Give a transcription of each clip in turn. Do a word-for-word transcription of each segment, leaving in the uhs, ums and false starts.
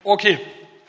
Okay,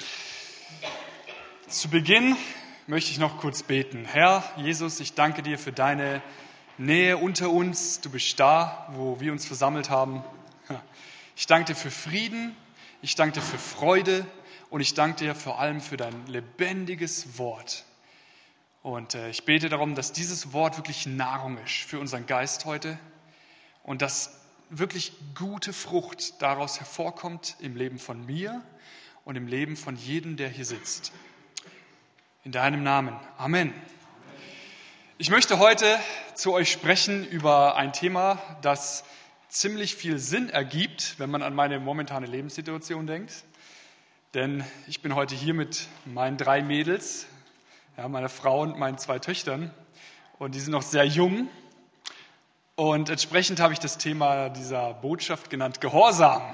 zu Beginn möchte ich noch kurz beten. Herr Jesus, ich danke dir für deine Nähe unter uns. Du bist da, wo wir uns versammelt haben. Ich danke dir für Frieden, ich danke dir für Freude und ich danke dir vor allem für dein lebendiges Wort. Und äh, ich bete darum, dass dieses Wort wirklich Nahrung ist für unseren Geist heute und dass wirklich gute Frucht daraus hervorkommt im Leben von mir und im Leben von jedem, der hier sitzt. In deinem Namen. Amen. Ich möchte heute zu euch sprechen über ein Thema, das ziemlich viel Sinn ergibt, wenn man an meine momentane Lebenssituation denkt. Denn ich bin heute hier mit meinen drei Mädels, ja, meiner Frau und meinen zwei Töchtern. Und die sind noch sehr jung. Und entsprechend habe ich das Thema dieser Botschaft genannt Gehorsam.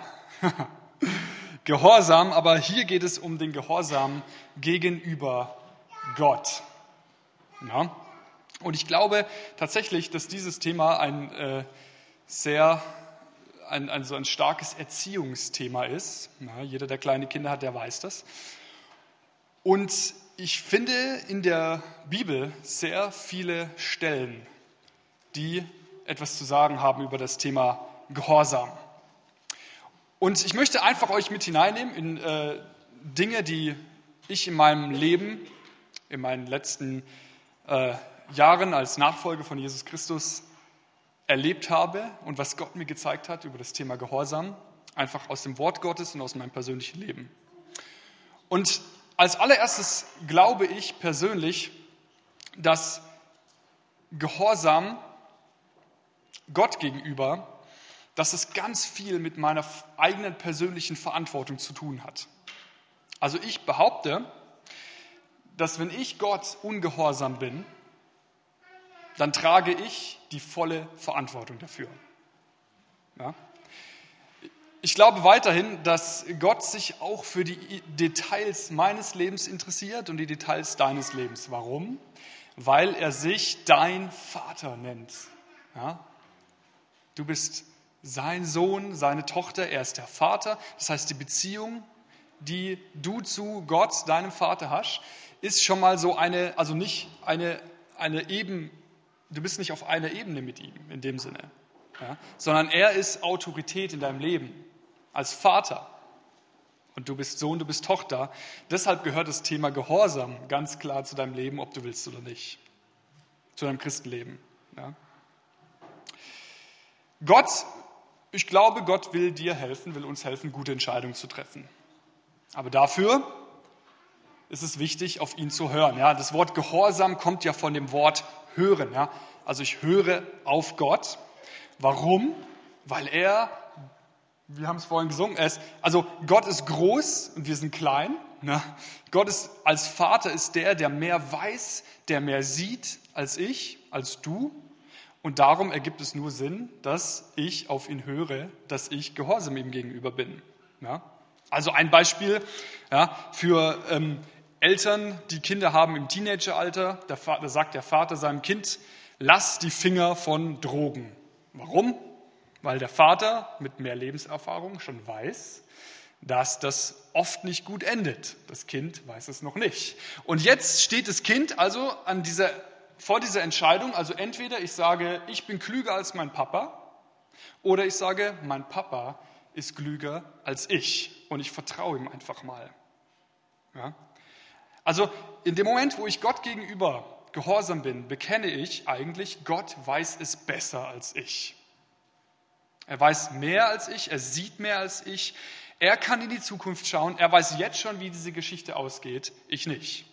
Gehorsam, aber hier geht es um den Gehorsam gegenüber Gott. Ja. Und ich glaube tatsächlich, dass dieses Thema ein äh, sehr, ein, ein, so ein starkes Erziehungsthema ist. Ja, jeder, der kleine Kinder hat, der weiß das. Und ich finde in der Bibel sehr viele Stellen, die etwas zu sagen haben über das Thema Gehorsam. Und ich möchte einfach euch mit hineinnehmen in äh, Dinge, die ich in meinem Leben, in meinen letzten äh, Jahren als Nachfolger von Jesus Christus erlebt habe und was Gott mir gezeigt hat über das Thema Gehorsam, einfach aus dem Wort Gottes und aus meinem persönlichen Leben. Und als allererstes glaube ich persönlich, dass Gehorsam Gott gegenüber, dass es ganz viel mit meiner eigenen persönlichen Verantwortung zu tun hat. Also ich behaupte, dass wenn ich Gott ungehorsam bin, dann trage ich die volle Verantwortung dafür. Ja? Ich glaube weiterhin, dass Gott sich auch für die Details meines Lebens interessiert und die Details deines Lebens. Warum? Weil er sich dein Vater nennt. Ja? Du bist sein Sohn, seine Tochter, er ist der Vater. Das heißt, die Beziehung, die du zu Gott, deinem Vater hast, ist schon mal so eine, also nicht eine, eine eben, du bist nicht auf einer Ebene mit ihm in dem Sinne, ja, sondern er ist Autorität in deinem Leben als Vater und du bist Sohn, du bist Tochter. Deshalb gehört das Thema Gehorsam ganz klar zu deinem Leben, ob du willst oder nicht, zu deinem Christenleben. Ja. Gott, ich glaube, Gott will dir helfen, will uns helfen, gute Entscheidungen zu treffen. Aber dafür ist es wichtig, auf ihn zu hören. Ja, das Wort Gehorsam kommt ja von dem Wort hören. Ja. Also ich höre auf Gott. Warum? Weil er, wir haben es vorhin gesungen, er ist, also Gott ist groß und wir sind klein. Ja. Gott ist als Vater ist der, der mehr weiß, der mehr sieht als ich, als du. Und darum ergibt es nur Sinn, dass ich auf ihn höre, dass ich gehorsam ihm gegenüber bin. Ja? Also ein Beispiel ja, für ähm, Eltern, die Kinder haben im Teenageralter. Da sagt der Vater seinem Kind, lass die Finger von Drogen. Warum? Weil der Vater mit mehr Lebenserfahrung schon weiß, dass das oft nicht gut endet. Das Kind weiß es noch nicht. Und jetzt steht das Kind also an dieser vor dieser Entscheidung, also entweder ich sage, ich bin klüger als mein Papa, oder ich sage, mein Papa ist klüger als ich und ich vertraue ihm einfach mal. Ja? Also in dem Moment, wo ich Gott gegenüber gehorsam bin, bekenne ich eigentlich, Gott weiß es besser als ich. Er weiß mehr als ich, er sieht mehr als ich, er kann in die Zukunft schauen, er weiß jetzt schon, wie diese Geschichte ausgeht, ich nicht.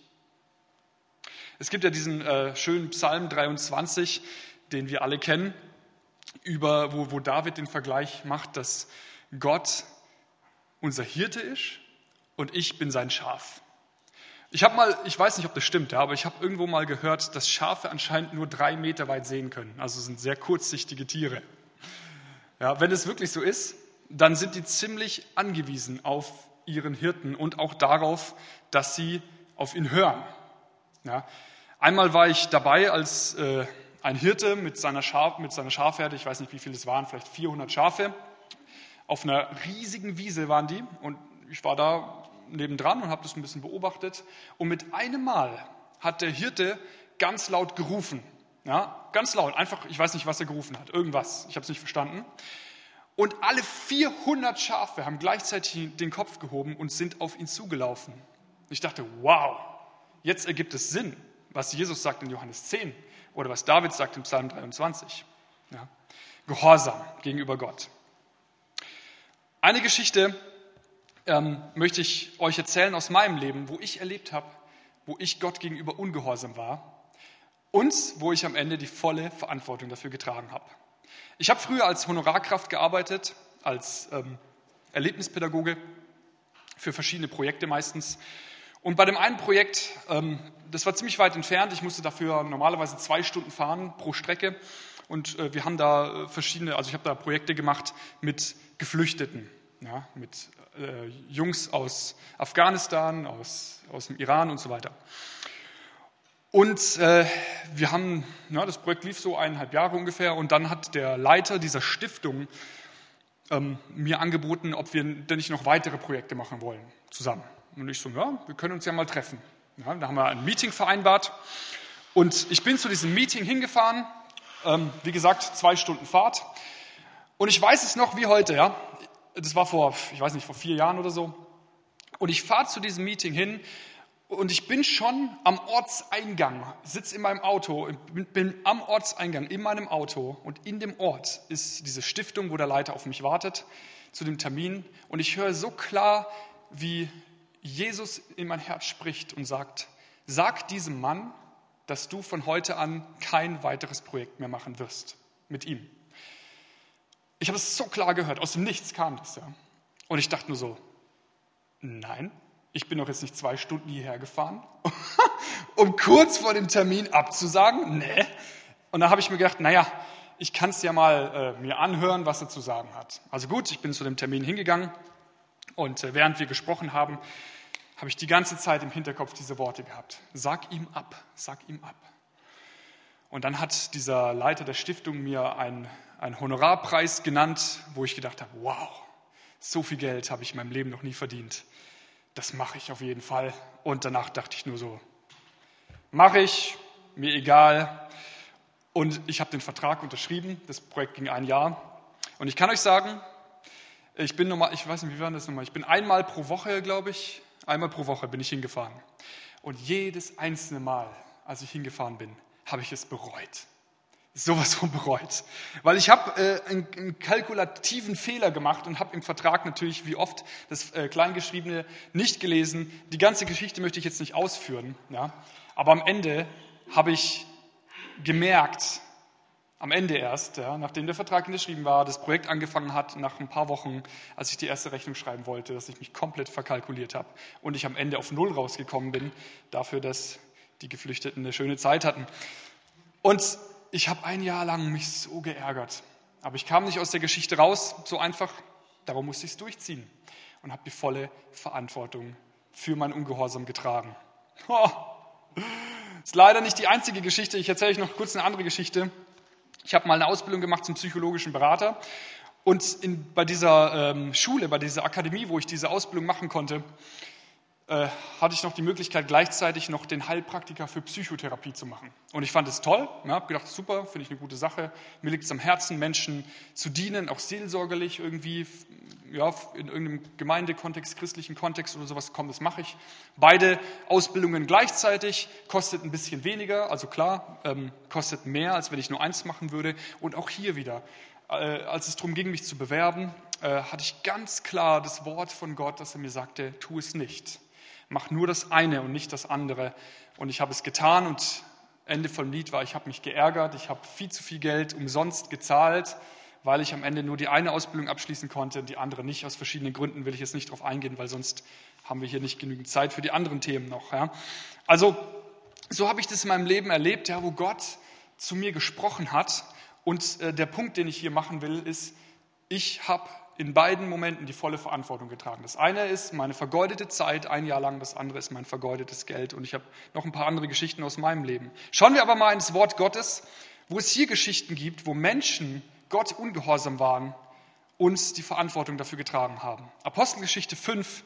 Es gibt ja diesen äh, schönen Psalm dreiundzwanzig, den wir alle kennen, über, wo, wo David den Vergleich macht, dass Gott unser Hirte ist und ich bin sein Schaf. Ich habe mal, ich weiß nicht, ob das stimmt, ja, aber ich habe irgendwo mal gehört, dass Schafe anscheinend nur drei Meter weit sehen können. Also sind sehr kurzsichtige Tiere. Ja, wenn es wirklich so ist, dann sind die ziemlich angewiesen auf ihren Hirten und auch darauf, dass sie auf ihn hören. Ja, einmal war ich dabei, als äh, ein Hirte mit seiner, Schaf, mit seiner Schafherde, ich weiß nicht, wie viele es waren, vielleicht vierhundert Schafe, auf einer riesigen Wiese waren die und ich war da nebendran und habe das ein bisschen beobachtet. Und mit einem Mal hat der Hirte ganz laut gerufen. Ja, ganz laut, einfach, ich weiß nicht, was er gerufen hat, irgendwas, ich habe es nicht verstanden. Und alle vierhundert Schafe haben gleichzeitig den Kopf gehoben und sind auf ihn zugelaufen. Ich dachte, wow, jetzt ergibt es Sinn, was Jesus sagt in Johannes zehn oder was David sagt im Psalm dreiundzwanzig. Ja, Gehorsam gegenüber Gott. Eine Geschichte ähm, möchte ich euch erzählen aus meinem Leben, wo ich erlebt habe, wo ich Gott gegenüber ungehorsam war und wo ich am Ende die volle Verantwortung dafür getragen habe. Ich habe früher als Honorarkraft gearbeitet, als ähm, Erlebnispädagoge für verschiedene Projekte meistens. Und bei dem einen Projekt, ähm, das war ziemlich weit entfernt, ich musste dafür normalerweise zwei Stunden fahren pro Strecke. Und äh, wir haben da verschiedene, also ich habe da Projekte gemacht mit Geflüchteten, ja, mit äh, Jungs aus Afghanistan, aus, aus dem Iran und so weiter. Und äh, wir haben, ja, das Projekt lief so eineinhalb Jahre ungefähr und dann hat der Leiter dieser Stiftung ähm, mir angeboten, ob wir denn nicht noch weitere Projekte machen wollen zusammen. Und ich so, ja, wir können uns ja mal treffen. Ja, da haben wir ein Meeting vereinbart und ich bin zu diesem Meeting hingefahren, ähm, wie gesagt, zwei Stunden Fahrt. Und ich weiß es noch wie heute, ja. Das war vor, ich weiß nicht, vor vier Jahren oder so. Und ich fahre zu diesem Meeting hin und ich bin schon am Ortseingang, sitze in meinem Auto, bin, bin am Ortseingang in meinem Auto und in dem Ort ist diese Stiftung, wo der Leiter auf mich wartet, zu dem Termin. Und ich höre so klar, wie Jesus in mein Herz spricht und sagt, sag diesem Mann, dass du von heute an kein weiteres Projekt mehr machen wirst mit ihm. Ich habe es so klar gehört, aus dem Nichts kam das, ja. Und ich dachte nur so, nein, ich bin doch jetzt nicht zwei Stunden hierher gefahren, um kurz vor dem Termin abzusagen, nee. Und da habe ich mir gedacht, naja, ich kann es ja mal äh, mir anhören, was er zu sagen hat. Also gut, ich bin zu dem Termin hingegangen und äh, während wir gesprochen haben, habe ich die ganze Zeit im Hinterkopf diese Worte gehabt. Sag ihm ab, sag ihm ab. Und dann hat dieser Leiter der Stiftung mir einen, einen Honorarpreis genannt, wo ich gedacht habe, wow, so viel Geld habe ich in meinem Leben noch nie verdient. Das mache ich auf jeden Fall. Und danach dachte ich nur so, mache ich, mir egal. Und ich habe den Vertrag unterschrieben, das Projekt ging ein Jahr. Und ich kann euch sagen, ich bin nochmal, ich weiß nicht, wie war das nochmal, ich bin einmal pro Woche, glaube ich, einmal pro Woche bin ich hingefahren. Und jedes einzelne Mal, als ich hingefahren bin, habe ich es bereut. Sowas von bereut. Weil ich habe äh, einen, einen kalkulativen Fehler gemacht und habe im Vertrag natürlich, wie oft, das äh, Kleingeschriebene nicht gelesen. Die ganze Geschichte möchte ich jetzt nicht ausführen. Ja? Aber am Ende habe ich gemerkt, am Ende erst, ja, nachdem der Vertrag unterschrieben war, das Projekt angefangen hat, nach ein paar Wochen, als ich die erste Rechnung schreiben wollte, dass ich mich komplett verkalkuliert habe und ich am Ende auf Null rausgekommen bin, dafür, dass die Geflüchteten eine schöne Zeit hatten. Und ich habe ein Jahr lang mich so geärgert. Aber ich kam nicht aus der Geschichte raus, so einfach. Darum musste ich es durchziehen und habe die volle Verantwortung für mein Ungehorsam getragen. Oh, ist leider nicht die einzige Geschichte. Ich erzähle euch noch kurz eine andere Geschichte. Ich habe mal eine Ausbildung gemacht zum psychologischen Berater. Und in, bei dieser ähm, Schule, bei dieser Akademie, wo ich diese Ausbildung machen konnte, äh, hatte ich noch die Möglichkeit, gleichzeitig noch den Heilpraktiker für Psychotherapie zu machen. Und ich fand es toll, ja, habe gedacht, super, finde ich eine gute Sache. Mir liegt es am Herzen, Menschen zu dienen, auch seelsorgerlich irgendwie, ja, in irgendeinem Gemeindekontext, christlichen Kontext oder sowas, komm, das mache ich. Beide Ausbildungen gleichzeitig, kostet ein bisschen weniger, also klar, ähm, kostet mehr, als wenn ich nur eins machen würde. Und auch hier wieder, äh, als es darum ging, mich zu bewerben, äh, hatte ich ganz klar das Wort von Gott, dass er mir sagte, tu es nicht. Mach nur das eine und nicht das andere. Und ich habe es getan und Ende vom Lied war, ich habe mich geärgert, ich habe viel zu viel Geld umsonst gezahlt, weil ich am Ende nur die eine Ausbildung abschließen konnte und die andere nicht. Aus verschiedenen Gründen will ich jetzt nicht drauf eingehen, weil sonst haben wir hier nicht genügend Zeit für die anderen Themen noch. Ja. Also so habe ich das in meinem Leben erlebt, ja, wo Gott zu mir gesprochen hat. Und äh, der Punkt, den ich hier machen will, ist, ich habe in beiden Momenten die volle Verantwortung getragen. Das eine ist meine vergeudete Zeit, ein Jahr lang, das andere ist mein vergeudetes Geld. Und ich habe noch ein paar andere Geschichten aus meinem Leben. Schauen wir aber mal ins Wort Gottes, wo es hier Geschichten gibt, wo Menschen Gott ungehorsam waren und die Verantwortung dafür getragen haben. Apostelgeschichte fünf,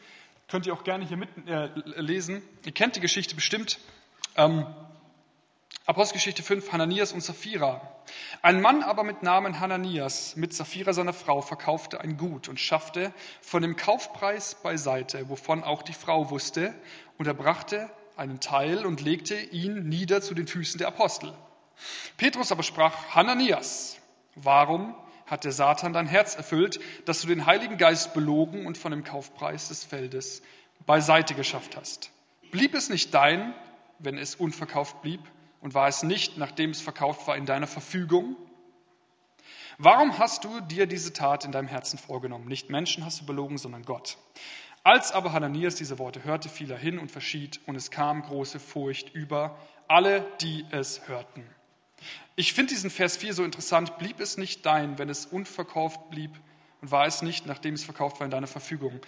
Könnt ihr auch gerne hier mit äh, lesen. Ihr kennt die Geschichte bestimmt. Ähm, Apostelgeschichte fünf, Hananias und Sapphira. Ein Mann aber mit Namen Hananias, mit Sapphira seiner Frau, verkaufte ein Gut und schaffte von dem Kaufpreis beiseite, wovon auch die Frau wusste, und er brachte einen Teil und legte ihn nieder zu den Füßen der Apostel. Petrus aber sprach: Hananias, warum hat der Satan dein Herz erfüllt, dass du den Heiligen Geist belogen und von dem Kaufpreis des Feldes beiseite geschafft hast? Blieb es nicht dein, wenn es unverkauft blieb? Und war es nicht, nachdem es verkauft war, in deiner Verfügung? Warum hast du dir diese Tat in deinem Herzen vorgenommen? Nicht Menschen hast du belogen, sondern Gott. Als aber Hananias diese Worte hörte, fiel er hin und verschied, und es kam große Furcht über alle, die es hörten. Ich finde diesen Vers vier so interessant. Blieb es nicht dein, wenn es unverkauft blieb? Und war es nicht, nachdem es verkauft war, in deiner Verfügung?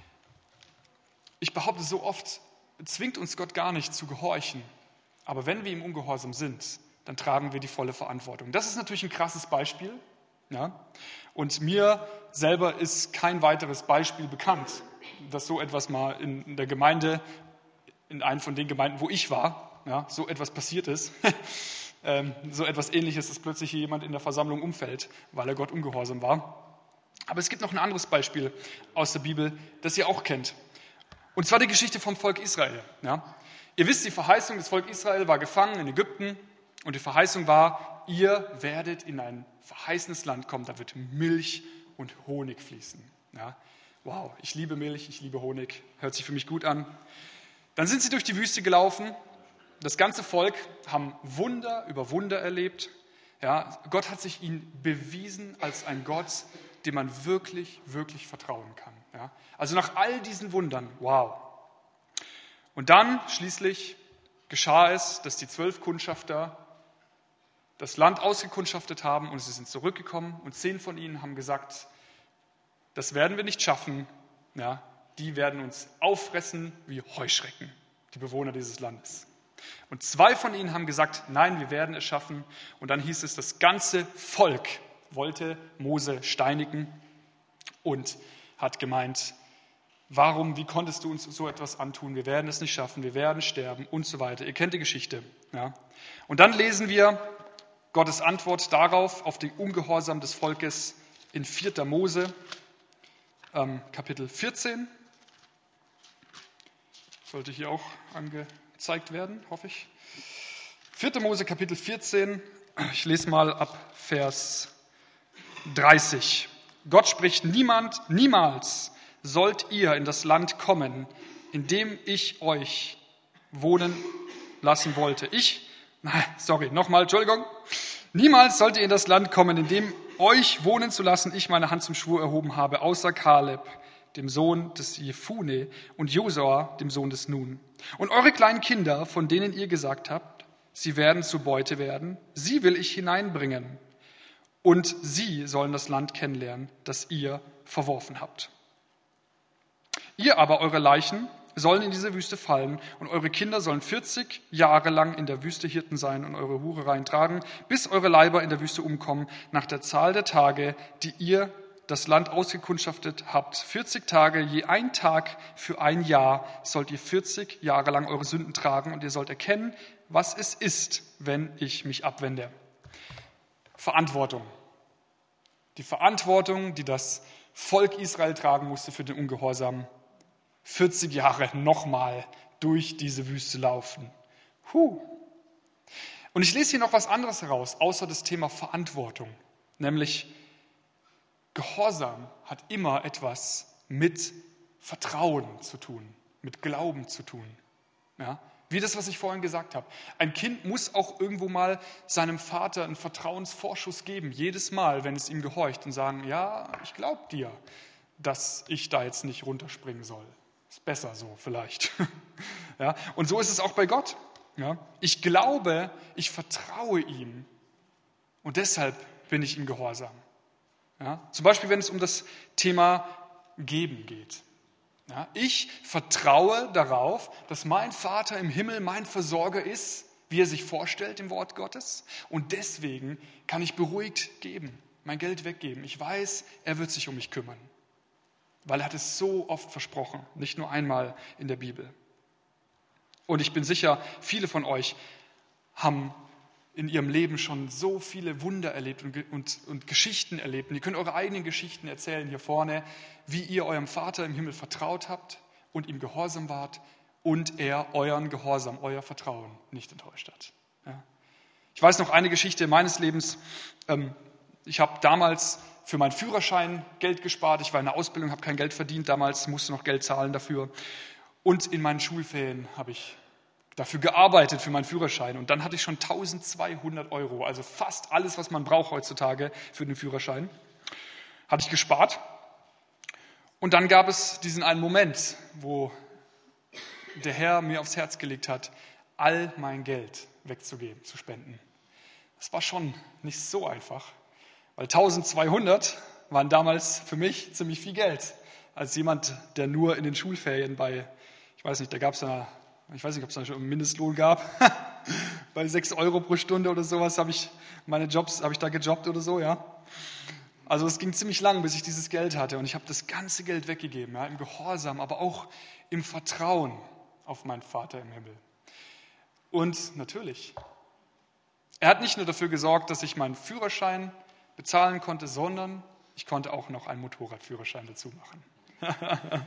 Ich behaupte, so oft zwingt uns Gott gar nicht zu gehorchen. Aber wenn wir ihm ungehorsam sind, dann tragen wir die volle Verantwortung. Das ist natürlich ein krasses Beispiel. Ja? Und mir selber ist kein weiteres Beispiel bekannt, dass so etwas mal in, in der Gemeinde, in einer von den Gemeinden, wo ich war, ja, so etwas passiert ist. ähm, so etwas Ähnliches, dass plötzlich hier jemand in der Versammlung umfällt, weil er Gott ungehorsam war. Aber es gibt noch ein anderes Beispiel aus der Bibel, das ihr auch kennt. Und zwar die Geschichte vom Volk Israel. Ja? Ihr wisst, die Verheißung des Volk Israel war gefangen in Ägypten und die Verheißung war, ihr werdet in ein verheißenes Land kommen, da wird Milch und Honig fließen. Ja? Wow, ich liebe Milch, ich liebe Honig, hört sich für mich gut an. Dann sind sie durch die Wüste gelaufen, das ganze Volk haben Wunder über Wunder erlebt. Ja? Gott hat sich ihnen bewiesen als ein Gott, dem man wirklich, wirklich vertrauen kann. Ja? Also nach all diesen Wundern, wow. Und dann schließlich geschah es, dass die zwölf Kundschafter das Land ausgekundschaftet haben und sie sind zurückgekommen und zehn von ihnen haben gesagt, das werden wir nicht schaffen, ja, die werden uns auffressen wie Heuschrecken, die Bewohner dieses Landes. Und zwei von ihnen haben gesagt, nein, wir werden es schaffen. Und dann hieß es, das ganze Volk wollte Mose steinigen und hat gemeint, warum, wie konntest du uns so etwas antun? Wir werden es nicht schaffen, wir werden sterben und so weiter. Ihr kennt die Geschichte. Ja? Und dann lesen wir Gottes Antwort darauf, auf den Ungehorsam des Volkes in vierter Mose, ähm, Kapitel vierzehn. Sollte hier auch angezeigt werden, hoffe ich. vierter Mose, Kapitel vierzehn. Ich lese mal ab Vers dreißig. Gott spricht, niemand, niemals sollt ihr in das Land kommen, in dem ich euch wohnen lassen wollte. Ich, nein, sorry, nochmal, Entschuldigung. Niemals sollt ihr in das Land kommen, in dem euch wohnen zu lassen, ich meine Hand zum Schwur erhoben habe, außer Kaleb, dem Sohn des Jefune, und Josua, dem Sohn des Nun. Und eure kleinen Kinder, von denen ihr gesagt habt, sie werden zur Beute werden, sie will ich hineinbringen. Und sie sollen das Land kennenlernen, das ihr verworfen habt. Ihr aber, eure Leichen, sollen in diese Wüste fallen und eure Kinder sollen vierzig Jahre lang in der Wüste Hirten sein und eure Hurereien tragen, bis eure Leiber in der Wüste umkommen, nach der Zahl der Tage, die ihr das Land ausgekundschaftet habt. vierzig Tage, je ein Tag für ein Jahr, sollt ihr vierzig Jahre lang eure Sünden tragen und ihr sollt erkennen, was es ist, wenn ich mich abwende. Verantwortung. Die Verantwortung, die das Volk Israel tragen musste für den Ungehorsam. vierzig Jahre nochmal durch diese Wüste laufen. Huh. Und ich lese hier noch was anderes heraus, außer das Thema Verantwortung. Nämlich Gehorsam hat immer etwas mit Vertrauen zu tun, mit Glauben zu tun. Ja? Wie das, was ich vorhin gesagt habe. Ein Kind muss auch irgendwo mal seinem Vater einen Vertrauensvorschuss geben, jedes Mal, wenn es ihm gehorcht und sagen, ja, ich glaube dir, dass ich da jetzt nicht runterspringen soll. Ist besser so vielleicht. Ja? Und so ist es auch bei Gott. Ja? Ich glaube, ich vertraue ihm und deshalb bin ich ihm gehorsam. Ja? Zum Beispiel, wenn es um das Thema Geben geht. Ja, ich vertraue darauf, dass mein Vater im Himmel mein Versorger ist, wie er sich vorstellt im Wort Gottes. Und deswegen kann ich beruhigt geben, mein Geld weggeben. Ich weiß, er wird sich um mich kümmern. weil er hat es so oft versprochen, nicht nur einmal in der Bibel. Und ich bin sicher, viele von euch haben in ihrem Leben schon so viele Wunder erlebt und, und, und Geschichten erlebt. Und ihr könnt eure eigenen Geschichten erzählen hier vorne, wie ihr eurem Vater im Himmel vertraut habt und ihm gehorsam wart und er euren Gehorsam, euer Vertrauen nicht enttäuscht hat. Ja. Ich weiß noch eine Geschichte meines Lebens. Ich habe damals für meinen Führerschein Geld gespart. Ich war in der Ausbildung, habe kein Geld verdient. Damals musste noch Geld zahlen dafür. Und in meinen Schulferien habe ich dafür gearbeitet, für meinen Führerschein. Und dann hatte ich schon eintausendzweihundert Euro, also fast alles, was man braucht heutzutage für den Führerschein, hatte ich gespart. Und dann gab es diesen einen Moment, wo der Herr mir aufs Herz gelegt hat, all mein Geld wegzugeben, zu spenden. Das war schon nicht so einfach, weil eintausendzweihundert waren damals für mich ziemlich viel Geld. Als jemand, der nur in den Schulferien bei, ich weiß nicht, da gab es ja, ich weiß nicht, ob es da schon einen Mindestlohn gab, bei sechs Euro pro Stunde oder sowas habe ich meine Jobs, habe ich da gejobbt oder so, ja. Also es ging ziemlich lang, bis ich dieses Geld hatte und ich habe das ganze Geld weggegeben, ja, im Gehorsam, aber auch im Vertrauen auf meinen Vater im Himmel. Und natürlich, er hat nicht nur dafür gesorgt, dass ich meinen Führerschein bezahlen konnte, sondern ich konnte auch noch einen Motorradführerschein dazu machen.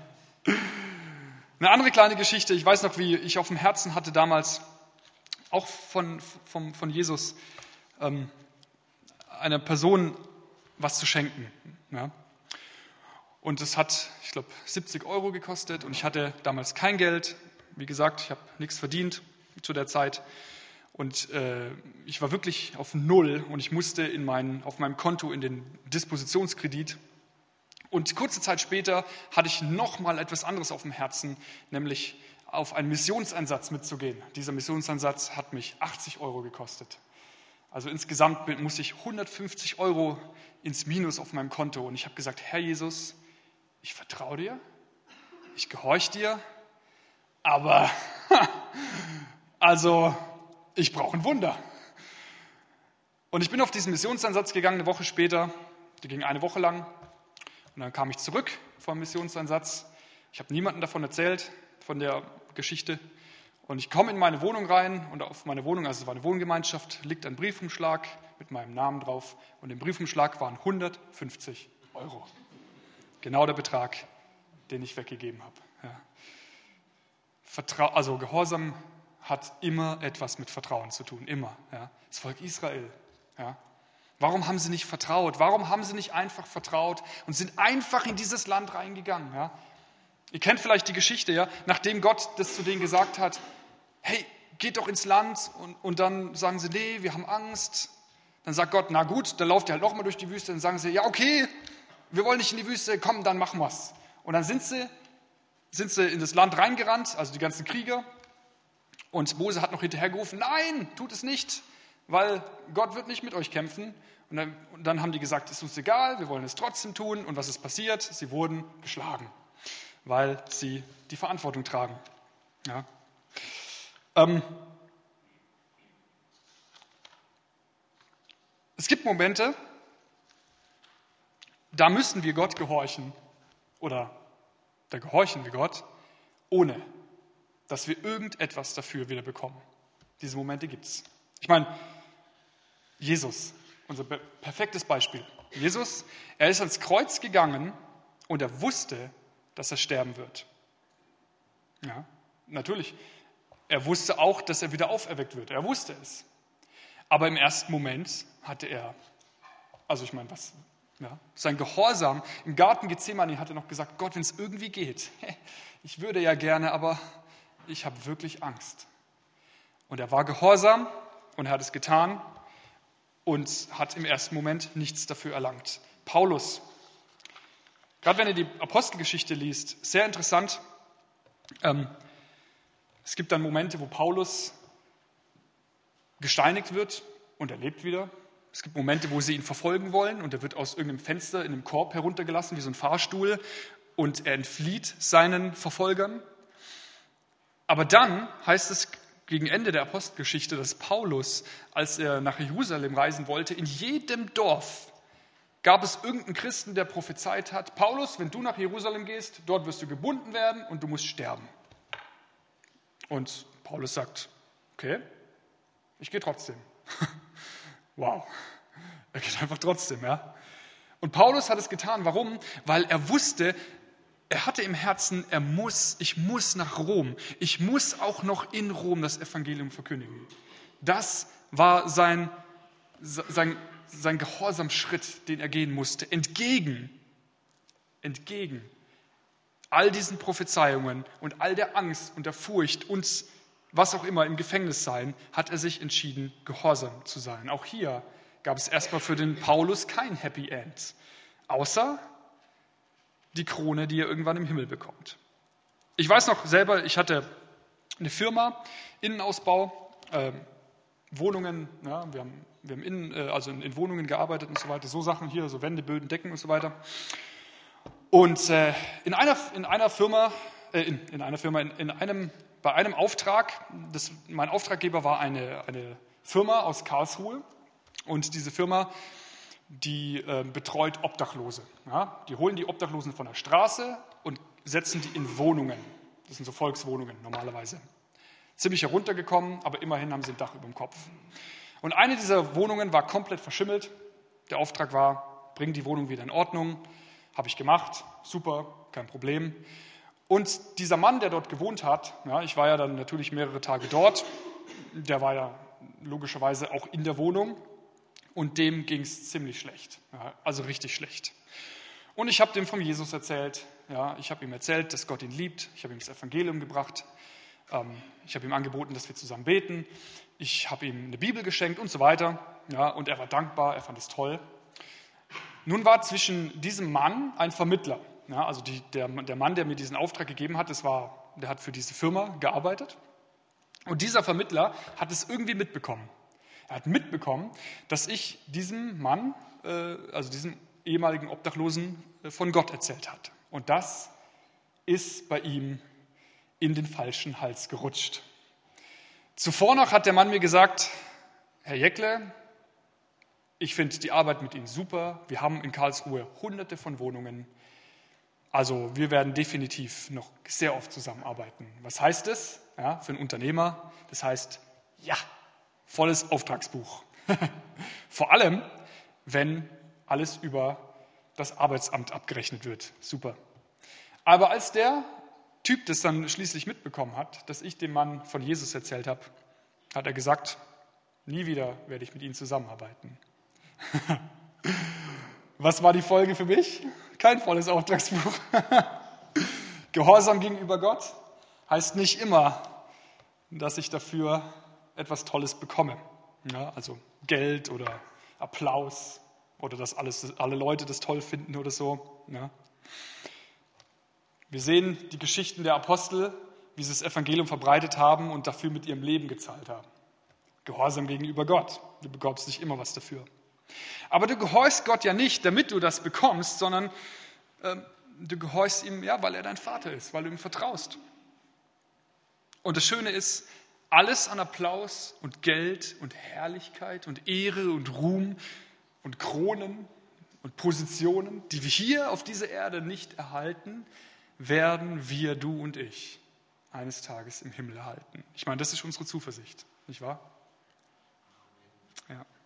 Eine andere kleine Geschichte, ich weiß noch, wie ich auf dem Herzen hatte damals, auch von, von, von Jesus, ähm, einer Person was zu schenken. Ja. Und es hat, ich glaube, siebzig Euro gekostet und ich hatte damals kein Geld. Wie gesagt, ich habe nichts verdient zu der Zeit und äh, ich war wirklich auf Null und ich musste in mein, auf meinem Konto in den Dispositionskredit. Und kurze Zeit später hatte ich nochmal etwas anderes auf dem Herzen, nämlich auf einen Missionseinsatz mitzugehen. Dieser Missionseinsatz hat mich achtzig Euro gekostet. Also insgesamt musste ich hundertfünfzig Euro ins Minus auf meinem Konto. Und ich habe gesagt, Herr Jesus, ich vertraue dir, ich gehorche dir, aber also ich brauche ein Wunder. Und ich bin auf diesen Missionseinsatz gegangen, eine Woche später, die ging eine Woche lang. Und dann kam ich zurück vom Missionseinsatz. Ich habe niemandem davon erzählt, von der Geschichte. Und ich komme in meine Wohnung rein und auf meine Wohnung, also es war eine Wohngemeinschaft, liegt ein Briefumschlag mit meinem Namen drauf. Und im Briefumschlag waren hundertfünfzig Euro. Genau der Betrag, den ich weggegeben habe. Ja. Vertrau- also Gehorsam hat immer etwas mit Vertrauen zu tun, immer. Ja. Das Volk Israel, ja. Warum haben sie nicht vertraut? Warum haben sie nicht einfach vertraut und sind einfach in dieses Land reingegangen? Ja? Ihr kennt vielleicht die Geschichte, ja? Nachdem Gott das zu denen gesagt hat, hey, geht doch ins Land und, und dann sagen sie, nee, wir haben Angst. Dann sagt Gott, na gut, dann lauft ihr halt noch mal durch die Wüste und sagen sie, ja okay, wir wollen nicht in die Wüste, komm, dann machen wir's. Und dann sind sie, sind sie in das Land reingerannt, also die ganzen Krieger. Und Mose hat noch hinterhergerufen, nein, tut es nicht. Weil Gott wird nicht mit euch kämpfen. Und dann, und dann haben die gesagt, ist uns egal, wir wollen es trotzdem tun. Und was ist passiert? Sie wurden geschlagen, weil sie die Verantwortung tragen. Ja. Ähm, es gibt Momente, da müssen wir Gott gehorchen oder da gehorchen wir Gott, ohne dass wir irgendetwas dafür wieder bekommen. Diese Momente gibt es. Ich meine, Jesus, unser perfektes Beispiel. Jesus, er ist ans Kreuz gegangen und er wusste, dass er sterben wird. Ja, natürlich. Er wusste auch, dass er wieder auferweckt wird. Er wusste es. Aber im ersten Moment hatte er, also ich meine, was, ja, sein Gehorsam im Garten Gethsemane hat er noch gesagt, Gott, wenn es irgendwie geht, ich würde ja gerne, aber ich habe wirklich Angst. Und er war gehorsam und er hat es getan und hat im ersten Moment nichts dafür erlangt. Paulus, gerade wenn ihr die Apostelgeschichte liest, sehr interessant. Ähm, es gibt dann Momente, wo Paulus gesteinigt wird und er lebt wieder. Es gibt Momente, wo sie ihn verfolgen wollen und er wird aus irgendeinem Fenster in einem Korb heruntergelassen, wie so ein Fahrstuhl, und er entflieht seinen Verfolgern. Aber dann heißt es gegen Ende der Apostelgeschichte, dass Paulus, als er nach Jerusalem reisen wollte, in jedem Dorf gab es irgendeinen Christen, der prophezeit hat, Paulus, wenn du nach Jerusalem gehst, dort wirst du gebunden werden und du musst sterben. Und Paulus sagt, okay, ich gehe trotzdem. Wow, er geht einfach trotzdem, ja. Und Paulus hat es getan, warum? Weil er wusste, er hatte im Herzen, er muss, ich muss nach Rom. Ich muss auch noch in Rom das Evangelium verkündigen. Das war sein, sein, sein Gehorsamschritt, den er gehen musste, entgegen, entgegen all diesen Prophezeiungen und all der Angst und der Furcht und was auch immer im Gefängnis sein, hat er sich entschieden, gehorsam zu sein. Auch hier gab es erstmal für den Paulus kein Happy End, außer die Krone, die er irgendwann im Himmel bekommt. Ich weiß noch selber, ich hatte eine Firma, Innenausbau, äh, Wohnungen, ja, wir haben, wir haben in, äh, also in, in Wohnungen gearbeitet und so weiter, so Sachen hier, so Wände, Böden, Decken und so weiter. Und äh, in, einer, in einer Firma, äh, in, in einer Firma, in, in einem, bei einem Auftrag, das, mein Auftraggeber war eine, eine Firma aus Karlsruhe und diese Firma, die äh, betreut Obdachlose. Ja? Die holen die Obdachlosen von der Straße und setzen die in Wohnungen. Das sind so Volkswohnungen normalerweise. Ziemlich heruntergekommen, aber immerhin haben sie ein Dach über dem Kopf. Und eine dieser Wohnungen war komplett verschimmelt. Der Auftrag war, bring die Wohnung wieder in Ordnung. Habe ich gemacht, super, kein Problem. Und dieser Mann, der dort gewohnt hat, ja, ich war ja dann natürlich mehrere Tage dort, der war ja logischerweise auch in der Wohnung und dem ging es ziemlich schlecht, ja, also richtig schlecht. Und ich habe dem von Jesus erzählt, ja, ich habe ihm erzählt, dass Gott ihn liebt, ich habe ihm das Evangelium gebracht, ähm, ich habe ihm angeboten, dass wir zusammen beten, ich habe ihm eine Bibel geschenkt und so weiter, ja, und er war dankbar, er fand es toll. Nun war zwischen diesem Mann ein Vermittler. Ja, also die, der, der Mann, der mir diesen Auftrag gegeben hat, das war, der hat für diese Firma gearbeitet. Und dieser Vermittler hat es irgendwie mitbekommen. Er hat mitbekommen, dass ich diesem Mann, äh, also diesem ehemaligen Obdachlosen, äh, von Gott erzählt hat. Und das ist bei ihm in den falschen Hals gerutscht. Zuvor noch hat der Mann mir gesagt, Herr Jäckle, ich finde die Arbeit mit Ihnen super. Wir haben in Karlsruhe hunderte von Wohnungen. Also wir werden definitiv noch sehr oft zusammenarbeiten. Was heißt das ja, für einen Unternehmer? Das heißt, ja, volles Auftragsbuch. Vor allem, wenn alles über das Arbeitsamt abgerechnet wird. Super. Aber als der Typ das dann schließlich mitbekommen hat, dass ich dem Mann von Jesus erzählt habe, hat er gesagt, nie wieder werde ich mit Ihnen zusammenarbeiten. Was war die Folge für mich? Kein volles Auftragsbuch. Gehorsam gegenüber Gott heißt nicht immer, dass ich dafür etwas Tolles bekomme. Ja, also Geld oder Applaus oder dass alles, alle Leute das toll finden oder so. Ja. Wir sehen die Geschichten der Apostel, wie sie das Evangelium verbreitet haben und dafür mit ihrem Leben gezahlt haben. Gehorsam gegenüber Gott. Du bekommst nicht immer was dafür. Aber du gehorchst Gott ja nicht, damit du das bekommst, sondern äh, du gehorchst ihm, ja, weil er dein Vater ist, weil du ihm vertraust. Und das Schöne ist, alles an Applaus und Geld und Herrlichkeit und Ehre und Ruhm und Kronen und Positionen, die wir hier auf dieser Erde nicht erhalten, werden wir, du und ich, eines Tages im Himmel erhalten. Ich meine, das ist unsere Zuversicht, nicht wahr? Ja.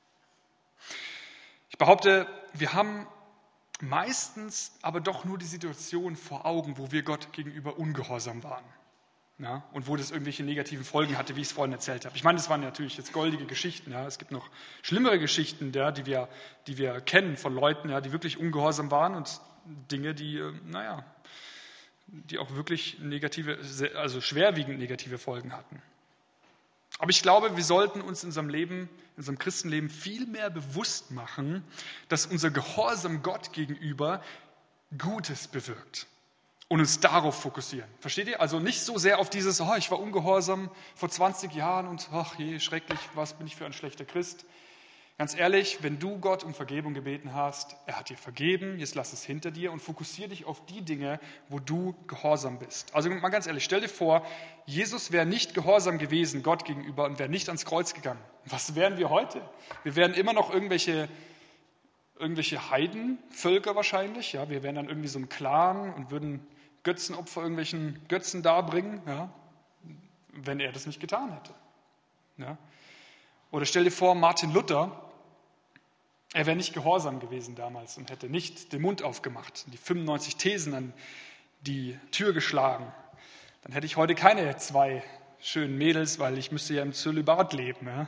Ich behaupte, wir haben meistens aber doch nur die Situation vor Augen, wo wir Gott gegenüber ungehorsam waren. Ja, und wo das irgendwelche negativen Folgen hatte, wie ich es vorhin erzählt habe. Ich meine, das waren natürlich jetzt goldige Geschichten. Ja. Es gibt noch schlimmere Geschichten, ja, die, wir, die wir kennen von Leuten, ja, die wirklich ungehorsam waren und Dinge, die, naja, die auch wirklich negative, also schwerwiegend negative Folgen hatten. Aber ich glaube, wir sollten uns in unserem Leben, in unserem Christenleben viel mehr bewusst machen, dass unser Gehorsam Gott gegenüber Gutes bewirkt. Und uns darauf fokussieren. Versteht ihr? Also nicht so sehr auf dieses, oh, ich war ungehorsam vor zwanzig Jahren und ach je, schrecklich, was bin ich für ein schlechter Christ. Ganz ehrlich, wenn du Gott um Vergebung gebeten hast, er hat dir vergeben, jetzt lass es hinter dir und fokussiere dich auf die Dinge, wo du gehorsam bist. Also mal ganz ehrlich, stell dir vor, Jesus wäre nicht gehorsam gewesen Gott gegenüber und wäre nicht ans Kreuz gegangen. Was wären wir heute? Wir wären immer noch irgendwelche irgendwelche Heidenvölker wahrscheinlich. Ja, wir wären dann irgendwie so ein Clan und würden Götzenopfer irgendwelchen Götzen darbringen, ja, wenn er das nicht getan hätte. Ja. Oder stell dir vor, Martin Luther, er wäre nicht gehorsam gewesen damals und hätte nicht den Mund aufgemacht, die fünfundneunzig Thesen an die Tür geschlagen. Dann hätte ich heute keine zwei schönen Mädels, weil ich müsste ja im Zölibat leben. Ja.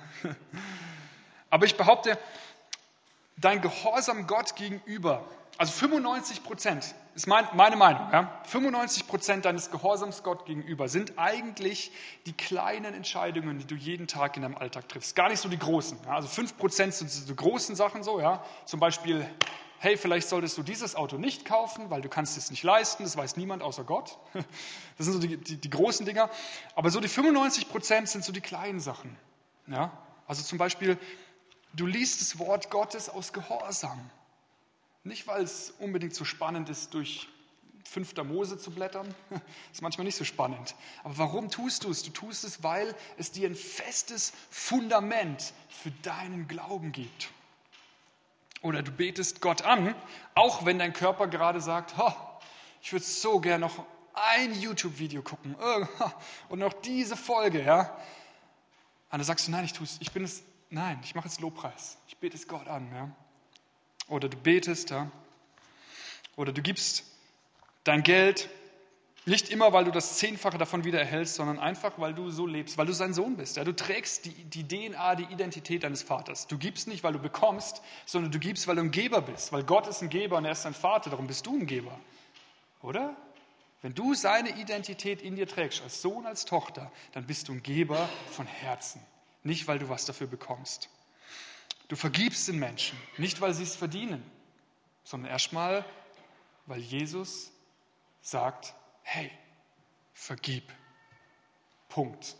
Aber ich behaupte, dein Gehorsam Gott gegenüber, also fünfundneunzig Prozent, ist mein, meine Meinung, ja, fünfundneunzig Prozent deines Gehorsams Gott gegenüber sind eigentlich die kleinen Entscheidungen, die du jeden Tag in deinem Alltag triffst. Gar nicht so die großen. Ja. Also fünf Prozent sind so die großen Sachen so, ja. Zum Beispiel, hey, vielleicht solltest du dieses Auto nicht kaufen, weil du kannst es nicht leisten, das weiß niemand außer Gott. Das sind so die, die, die großen Dinger. Aber so die fünfundneunzig Prozent sind so die kleinen Sachen. Ja. Also zum Beispiel, du liest das Wort Gottes aus Gehorsam. Nicht, weil es unbedingt so spannend ist, durch fünfter Mose zu blättern. Das ist manchmal nicht so spannend. Aber warum tust du es? Du tust es, weil es dir ein festes Fundament für deinen Glauben gibt. Oder du betest Gott an, auch wenn dein Körper gerade sagt, oh, ich würde so gerne noch ein YouTube-Video gucken und noch diese Folge. Ja? Und dann sagst du, nein, ich tue es, ich bin es, nein, ich mache jetzt Lobpreis. Ich bete es Gott an. Ja? Oder du betest, ja? Oder du gibst dein Geld, nicht immer, weil du das Zehnfache davon wieder erhältst, sondern einfach, weil du so lebst, weil du sein Sohn bist. Ja? Du trägst die, die D N A, die Identität deines Vaters. Du gibst nicht, weil du bekommst, sondern du gibst, weil du ein Geber bist. Weil Gott ist ein Geber und er ist dein Vater, darum bist du ein Geber. Oder? Wenn du seine Identität in dir trägst, als Sohn, als Tochter, dann bist du ein Geber von Herzen. Nicht, weil du was dafür bekommst. Du vergibst den Menschen, nicht weil sie es verdienen, sondern erstmal, weil Jesus sagt, hey, vergib. Punkt.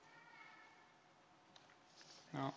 Ja.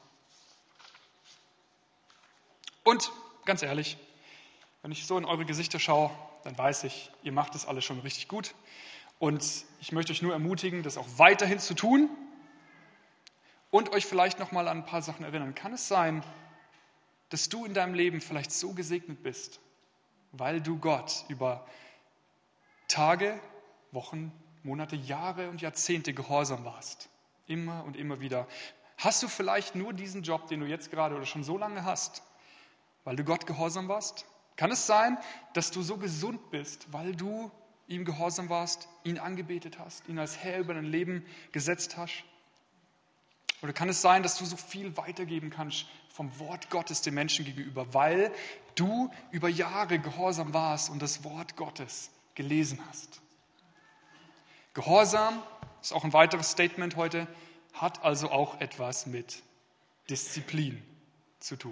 Und ganz ehrlich, wenn ich so in eure Gesichter schaue, dann weiß ich, ihr macht das alles schon richtig gut. Und ich möchte euch nur ermutigen, das auch weiterhin zu tun und euch vielleicht nochmal an ein paar Sachen erinnern. Kann es sein, dass du in deinem Leben vielleicht so gesegnet bist, weil du Gott über Tage, Wochen, Monate, Jahre und Jahrzehnte gehorsam warst? Immer und immer wieder. Hast du vielleicht nur diesen Job, den du jetzt gerade oder schon so lange hast, weil du Gott gehorsam warst? Kann es sein, dass du so gesund bist, weil du ihm gehorsam warst, ihn angebetet hast, ihn als Herr über dein Leben gesetzt hast? Oder kann es sein, dass du so viel weitergeben kannst vom Wort Gottes den Menschen gegenüber, weil du über Jahre gehorsam warst und das Wort Gottes gelesen hast? Gehorsam, ist auch ein weiteres Statement heute, hat also auch etwas mit Disziplin zu tun.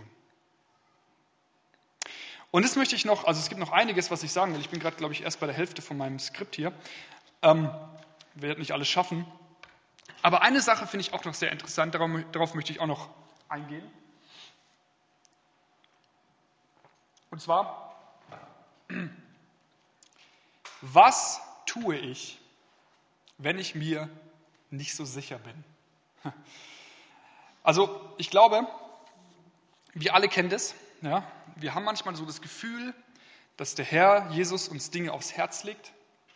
Und das möchte ich noch, also es gibt noch einiges, was ich sagen will. Ich bin gerade, glaube ich, erst bei der Hälfte von meinem Skript hier. Ähm, werde nicht alles schaffen. Aber eine Sache finde ich auch noch sehr interessant, darauf, darauf möchte ich auch noch eingehen. Und zwar, was tue ich, wenn ich mir nicht so sicher bin? Also ich glaube, wir alle kennen das. Ja? Wir haben manchmal so das Gefühl, dass der Herr Jesus uns Dinge aufs Herz legt.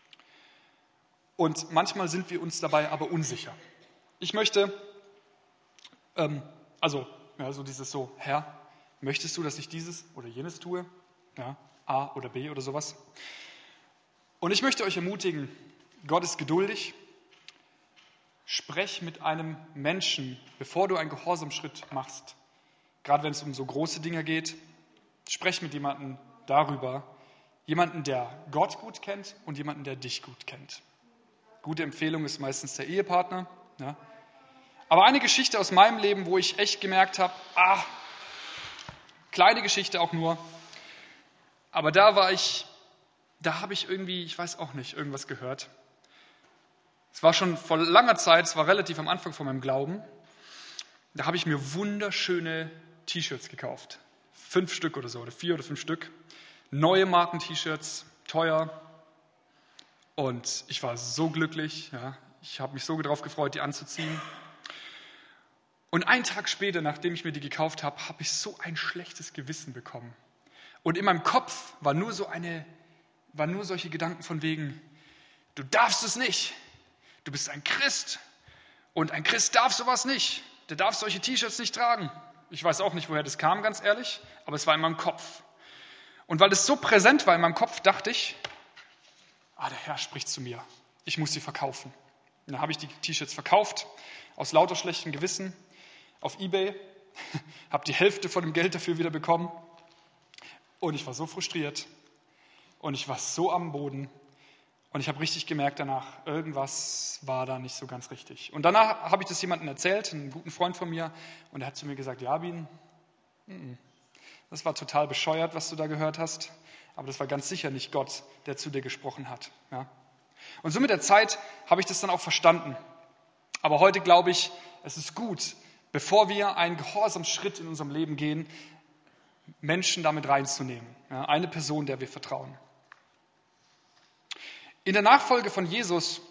Und manchmal sind wir uns dabei aber unsicher. Ich möchte, ähm, also ja, so dieses so, Herr, möchtest du, dass ich dieses oder jenes tue? Ja, A oder B oder sowas. Und ich möchte euch ermutigen, Gott ist geduldig. Sprech mit einem Menschen, bevor du einen Gehorsamschritt machst. Gerade wenn es um so große Dinge geht, sprech mit jemandem darüber. Jemanden, der Gott gut kennt und jemanden, der dich gut kennt. Gute Empfehlung ist meistens der Ehepartner. Ja. Aber eine Geschichte aus meinem Leben, wo ich echt gemerkt habe, ah, kleine Geschichte auch nur, aber da war ich, da habe ich irgendwie, ich weiß auch nicht, irgendwas gehört. Es war schon vor langer Zeit, es war relativ am Anfang von meinem Glauben, da habe ich mir wunderschöne T-Shirts gekauft. Fünf Stück oder so, oder vier oder fünf Stück. Neue Marken-T-Shirts, teuer. Und ich war so glücklich, ja. Ich habe mich so darauf gefreut, die anzuziehen. Und einen Tag später, nachdem ich mir die gekauft habe, habe ich so ein schlechtes Gewissen bekommen. Und in meinem Kopf war nur so eine, waren nur solche Gedanken von wegen, du darfst es nicht. Du bist ein Christ und ein Christ darf sowas nicht. Der darf solche T-Shirts nicht tragen. Ich weiß auch nicht, woher das kam, ganz ehrlich, aber es war in meinem Kopf. Und weil es so präsent war in meinem Kopf, dachte ich, ah, der Herr spricht zu mir. Ich muss sie verkaufen. Und dann habe ich die T-Shirts verkauft, aus lauter schlechtem Gewissen, auf eBay, habe die Hälfte von dem Geld dafür wieder bekommen und ich war so frustriert und ich war so am Boden und ich habe richtig gemerkt danach, irgendwas war da nicht so ganz richtig. Und danach habe ich das jemandem erzählt, einem guten Freund von mir, und er hat zu mir gesagt, ja, Bin, das war total bescheuert, was du da gehört hast, aber das war ganz sicher nicht Gott, der zu dir gesprochen hat. Ja? Und so mit der Zeit habe ich das dann auch verstanden. Aber heute glaube ich, es ist gut, bevor wir einen Gehorsamsschritt in unserem Leben gehen, Menschen damit reinzunehmen. Ja, eine Person, der wir vertrauen. In der Nachfolge von Jesus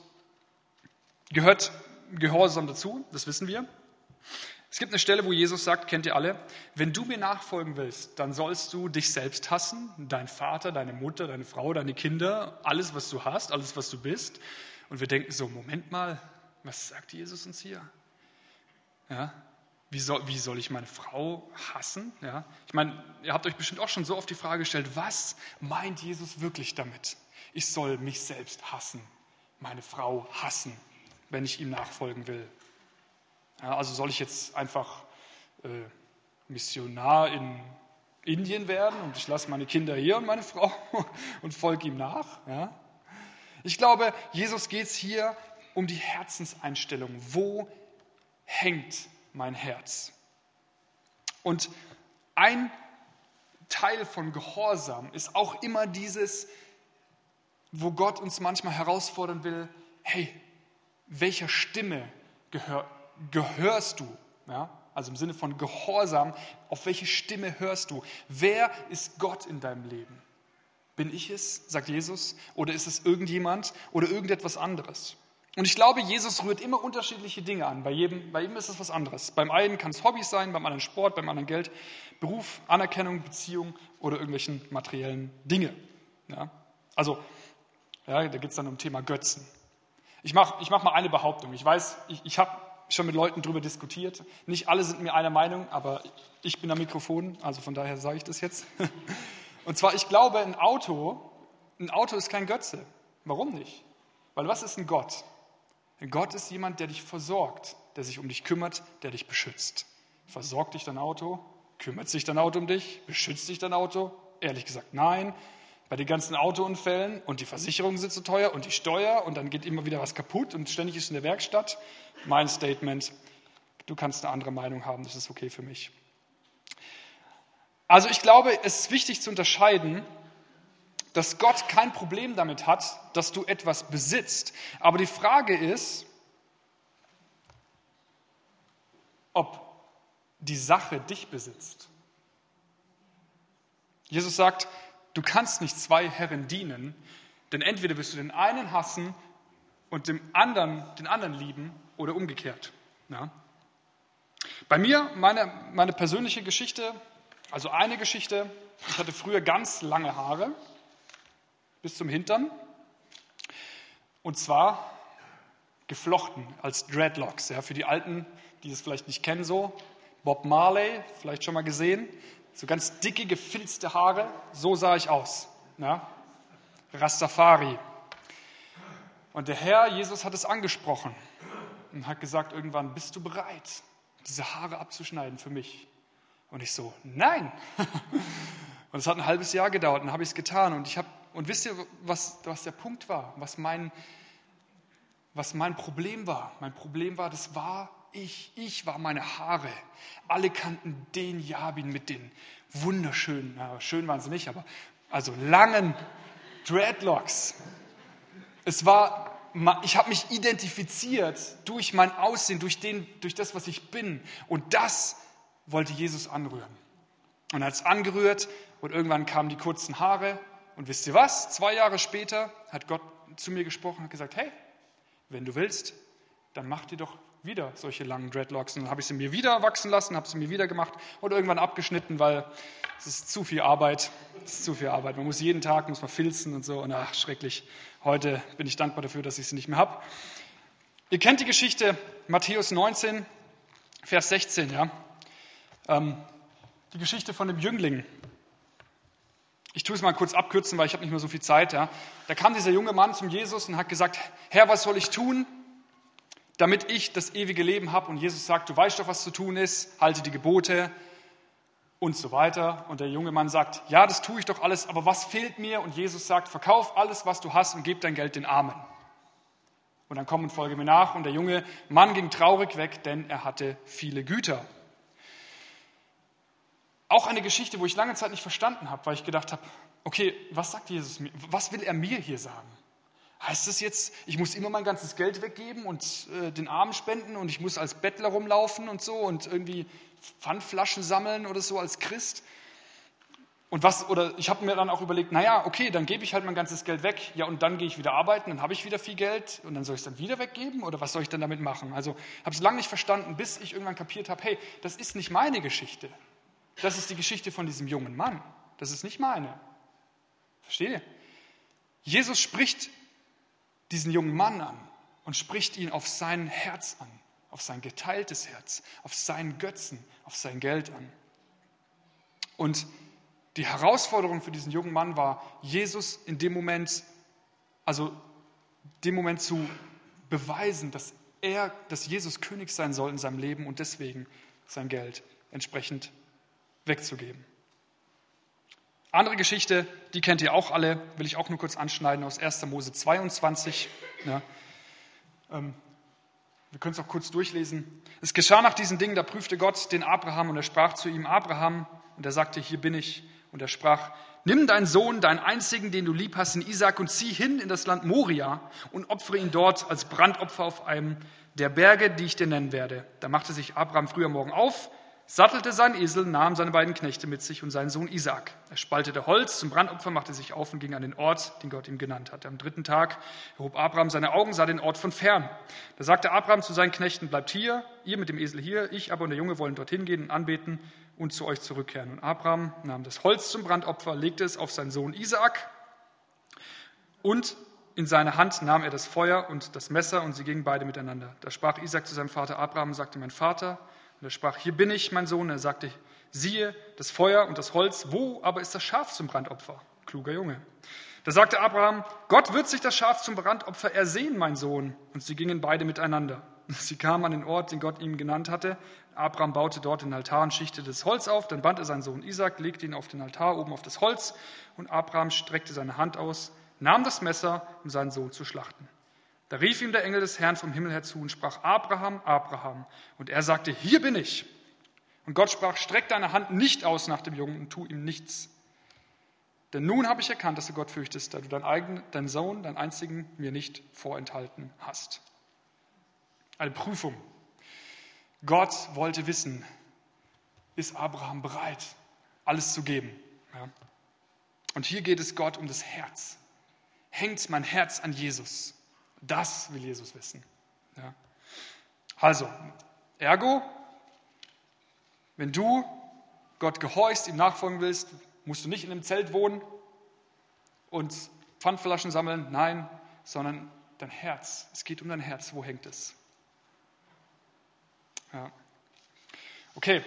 gehört Gehorsam dazu, das wissen wir. Es gibt eine Stelle, wo Jesus sagt, kennt ihr alle, wenn du mir nachfolgen willst, dann sollst du dich selbst hassen, deinen Vater, deine Mutter, deine Frau, deine Kinder, alles, was du hast, alles, was du bist. Und wir denken so, Moment mal, was sagt Jesus uns hier? Ja, wie soll, wie soll ich meine Frau hassen? Ja, ich meine, ihr habt euch bestimmt auch schon so oft die Frage gestellt, was meint Jesus wirklich damit? Ich soll mich selbst hassen, meine Frau hassen, wenn ich ihm nachfolgen will. Ja, also soll ich jetzt einfach äh, Missionar in Indien werden und ich lasse meine Kinder hier und meine Frau und folge ihm nach? Ja? Ich glaube, Jesus geht es hier um die Herzenseinstellung. Wo hängt mein Herz? Und ein Teil von Gehorsam ist auch immer dieses, wo Gott uns manchmal herausfordern will, hey, welcher Stimme gehör, gehörst du? Ja? Also im Sinne von Gehorsam, auf welche Stimme hörst du? Wer ist Gott in deinem Leben? Bin ich es, sagt Jesus, oder ist es irgendjemand oder irgendetwas anderes? Und ich glaube, Jesus rührt immer unterschiedliche Dinge an. Bei jedem, bei ihm ist es was anderes. Beim einen kann es Hobbys sein, beim anderen Sport, beim anderen Geld, Beruf, Anerkennung, Beziehung oder irgendwelchen materiellen Dinge. Ja? Also, ja, da geht es dann um Thema Götzen. Ich mache ich mach mal eine Behauptung. Ich weiß, ich, ich habe schon mit Leuten darüber diskutiert. Nicht alle sind mir einer Meinung, aber ich bin am Mikrofon, also von daher sage ich das jetzt. Und zwar, ich glaube, ein Auto, ein Auto ist kein Götze. Warum nicht? Weil was ist ein Gott? Ein Gott ist jemand, der dich versorgt, der sich um dich kümmert, der dich beschützt. Versorgt dich dein Auto? Kümmert sich dein Auto um dich? Beschützt dich dein Auto? Ehrlich gesagt, nein. Bei den ganzen Autounfällen und die Versicherungen sind so teuer und die Steuer und dann geht immer wieder was kaputt und ständig ist in der Werkstatt. Mein Statement, du kannst eine andere Meinung haben, das ist okay für mich. Also ich glaube, es ist wichtig zu unterscheiden, dass Gott kein Problem damit hat, dass du etwas besitzt. Aber die Frage ist, ob die Sache dich besitzt. Jesus sagt, du kannst nicht zwei Herren dienen, denn entweder wirst du den einen hassen und dem anderen, den anderen lieben oder umgekehrt. Ja? Bei mir, meine, meine persönliche Geschichte, also eine Geschichte, ich hatte früher ganz lange Haare, bis zum Hintern, und zwar geflochten als Dreadlocks. Ja, für die Alten, die das vielleicht nicht kennen so, Bob Marley, vielleicht schon mal gesehen, so ganz dicke, gefilzte Haare, so sah ich aus. Ja? Rastafari. Und der Herr, Jesus, hat es angesprochen und hat gesagt, irgendwann, bist du bereit, diese Haare abzuschneiden für mich? Und ich so, nein. Und es hat ein halbes Jahr gedauert und dann habe ich es getan. Und ich habe Und wisst ihr, was, was der Punkt war, was mein, was mein Problem war? Mein Problem war, das war ich. Ich war meine Haare. Alle kannten den Jabin mit den wunderschönen, na, schön waren sie nicht, aber also langen Dreadlocks. Es war, ich habe mich identifiziert durch mein Aussehen, durch, den, durch das, was ich bin. Und das wollte Jesus anrühren. Und er hat es angerührt und irgendwann kamen die kurzen Haare. Und wisst ihr was? Zwei Jahre später hat Gott zu mir gesprochen und hat gesagt, hey, wenn du willst, dann mach dir doch wieder solche langen Dreadlocks. Und dann habe ich sie mir wieder wachsen lassen, habe sie mir wieder gemacht und irgendwann abgeschnitten, weil es ist zu viel Arbeit. Es ist zu viel Arbeit. Man muss jeden Tag, muss man filzen und so. Und ach, schrecklich. Heute bin ich dankbar dafür, dass ich sie nicht mehr habe. Ihr kennt die Geschichte, Matthäus neunzehn, Vers sechzehn, ja. Ähm, die Geschichte von dem Jüngling. Ich tue es mal kurz abkürzen, weil ich habe nicht mehr so viel Zeit. Ja. Da kam dieser junge Mann zum Jesus und hat gesagt, Herr, was soll ich tun, damit ich das ewige Leben habe? Und Jesus sagt, du weißt doch, was zu tun ist, halte die Gebote und so weiter. Und der junge Mann sagt, ja, das tue ich doch alles, aber was fehlt mir? Und Jesus sagt, verkauf alles, was du hast und gib dein Geld den Armen. Und dann komm und folge mir nach. Und der junge Mann ging traurig weg, denn er hatte viele Güter. Auch eine Geschichte, wo ich lange Zeit nicht verstanden habe, weil ich gedacht habe, okay, was sagt Jesus mir? Was will er mir hier sagen? Heißt das jetzt, ich muss immer mein ganzes Geld weggeben und äh, den Armen spenden und ich muss als Bettler rumlaufen und so und irgendwie Pfandflaschen sammeln oder so als Christ? Und was, oder ich habe mir dann auch überlegt, naja, okay, dann gebe ich halt mein ganzes Geld weg, ja, und dann gehe ich wieder arbeiten, dann habe ich wieder viel Geld und dann soll ich es dann wieder weggeben oder was soll ich dann damit machen? Also habe es lange nicht verstanden, bis ich irgendwann kapiert habe, hey, das ist nicht meine Geschichte. Das ist die Geschichte von diesem jungen Mann. Das ist nicht meine. Versteht ihr? Jesus spricht diesen jungen Mann an und spricht ihn auf sein Herz an, auf sein geteiltes Herz, auf seinen Götzen, auf sein Geld an. Und die Herausforderung für diesen jungen Mann war, Jesus in dem Moment, also dem Moment zu beweisen, dass er, dass Jesus König sein soll in seinem Leben und deswegen sein Geld entsprechend wegzugeben. Andere Geschichte, die kennt ihr auch alle, will ich auch nur kurz anschneiden, aus erster Mose zweiundzwanzig. Ja, ähm, wir können es auch kurz durchlesen. Es geschah nach diesen Dingen, da prüfte Gott den Abraham und er sprach zu ihm, Abraham, und er sagte, hier bin ich. Und er sprach, nimm deinen Sohn, deinen einzigen, den du lieb hast, in Isaak, und zieh hin in das Land Moria und opfere ihn dort als Brandopfer auf einem der Berge, die ich dir nennen werde. Da machte sich Abraham früh am Morgen auf, sattelte seinen Esel, nahm seine beiden Knechte mit sich und seinen Sohn Isaak. Er spaltete Holz zum Brandopfer, machte sich auf und ging an den Ort, den Gott ihm genannt hatte. Am dritten Tag erhob Abraham seine Augen, sah den Ort von fern. Da sagte Abraham zu seinen Knechten, bleibt hier, ihr mit dem Esel hier, ich aber und der Junge wollen dorthin gehen und anbeten und zu euch zurückkehren. Und Abraham nahm das Holz zum Brandopfer, legte es auf seinen Sohn Isaak und in seine Hand nahm er das Feuer und das Messer und sie gingen beide miteinander. Da sprach Isaak zu seinem Vater Abraham und sagte, mein Vater. Und er sprach, hier bin ich, mein Sohn. Und er sagte, siehe, das Feuer und das Holz, wo aber ist das Schaf zum Brandopfer? Kluger Junge. Da sagte Abraham, Gott wird sich das Schaf zum Brandopfer ersehen, mein Sohn. Und sie gingen beide miteinander. Sie kamen an den Ort, den Gott ihm genannt hatte. Abraham baute dort den Altar und schichtete das Holz auf. Dann band er seinen Sohn Isaak, legte ihn auf den Altar oben auf das Holz. Und Abraham streckte seine Hand aus, nahm das Messer, um seinen Sohn zu schlachten. Da rief ihm der Engel des Herrn vom Himmel her zu und sprach, Abraham, Abraham. Und er sagte, hier bin ich. Und Gott sprach, streck deine Hand nicht aus nach dem Jungen und tu ihm nichts. Denn nun habe ich erkannt, dass du Gott fürchtest, da du deinen eigenen, deinen Sohn, deinen einzigen, mir nicht vorenthalten hast. Eine Prüfung. Gott wollte wissen, ist Abraham bereit, alles zu geben? Ja. Und hier geht es Gott um das Herz. Hängt mein Herz an Jesus? Das will Jesus wissen. Ja. Also, ergo, wenn du Gott gehorchst, ihm nachfolgen willst, musst du nicht in einem Zelt wohnen und Pfandflaschen sammeln, nein, sondern dein Herz. Es geht um dein Herz. Wo hängt es? Ja. Okay.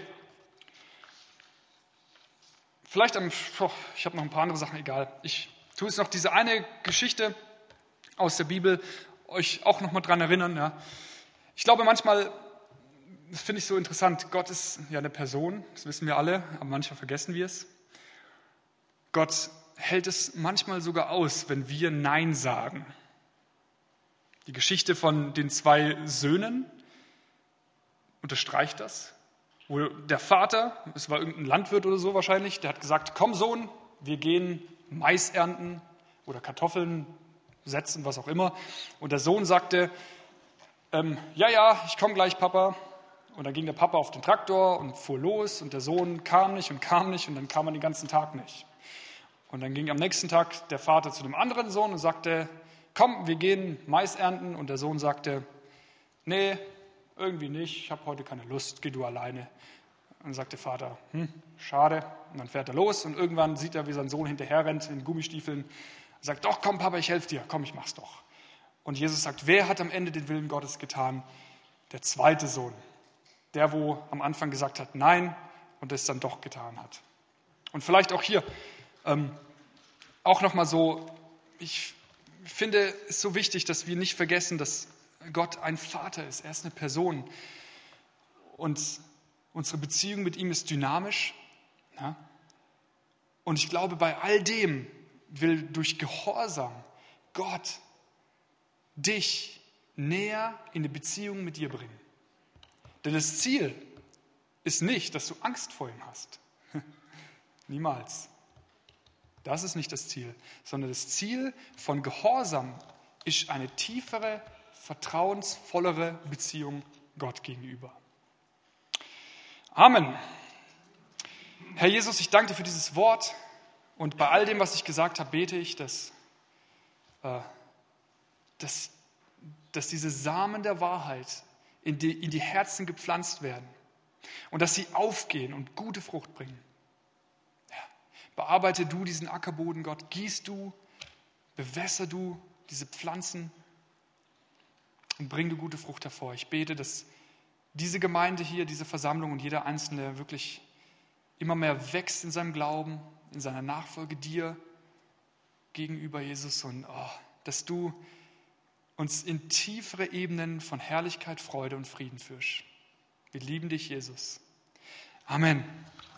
Vielleicht, am, oh, ich habe noch ein paar andere Sachen, egal. Ich tue jetzt noch diese eine Geschichte aus der Bibel, euch auch noch mal dran erinnern. Ja. Ich glaube manchmal, das finde ich so interessant, Gott ist ja eine Person, das wissen wir alle, aber manchmal vergessen wir es. Gott hält es manchmal sogar aus, wenn wir Nein sagen. Die Geschichte von den zwei Söhnen unterstreicht das, wo der Vater, es war irgendein Landwirt oder so wahrscheinlich, der hat gesagt, komm Sohn, wir gehen Mais ernten oder Kartoffeln setzen, was auch immer. Und der Sohn sagte, ähm, ja, ja, ich komme gleich, Papa. Und dann ging der Papa auf den Traktor und fuhr los und der Sohn kam nicht und kam nicht und dann kam er den ganzen Tag nicht. Und dann ging am nächsten Tag der Vater zu dem anderen Sohn und sagte, komm, wir gehen Mais ernten. Und der Sohn sagte, nee, irgendwie nicht, ich habe heute keine Lust, geh du alleine. Und dann sagt der Vater, hm, schade. Und dann fährt er los und irgendwann sieht er, wie sein Sohn hinterher rennt in Gummistiefeln. Er sagt, doch, komm Papa, ich helfe dir, komm, ich mach's doch. Und Jesus sagt, wer hat am Ende den Willen Gottes getan? Der zweite Sohn. Der, wo am Anfang gesagt hat, nein, und es dann doch getan hat. Und vielleicht auch hier, ähm, auch nochmal so, ich finde es so wichtig, dass wir nicht vergessen, dass Gott ein Vater ist. Er ist eine Person. Und unsere Beziehung mit ihm ist dynamisch. Ja? Und ich glaube, bei all dem will durch Gehorsam Gott dich näher in eine Beziehung mit dir bringen. Denn das Ziel ist nicht, dass du Angst vor ihm hast. Niemals. Das ist nicht das Ziel, sondern das Ziel von Gehorsam ist eine tiefere, vertrauensvollere Beziehung Gott gegenüber. Amen. Herr Jesus, ich danke dir für dieses Wort und bei all dem, was ich gesagt habe, bete ich, dass, äh, dass, dass diese Samen der Wahrheit in die, in die Herzen gepflanzt werden und dass sie aufgehen und gute Frucht bringen. Ja. Bearbeite du diesen Ackerboden, Gott, gieß du, bewässer du diese Pflanzen und bring du gute Frucht hervor. Ich bete, dass diese Gemeinde hier, diese Versammlung und jeder Einzelne wirklich immer mehr wächst in seinem Glauben, in seiner Nachfolge dir gegenüber, Jesus, und oh, dass du uns in tiefere Ebenen von Herrlichkeit, Freude und Frieden führst. Wir lieben dich, Jesus. Amen.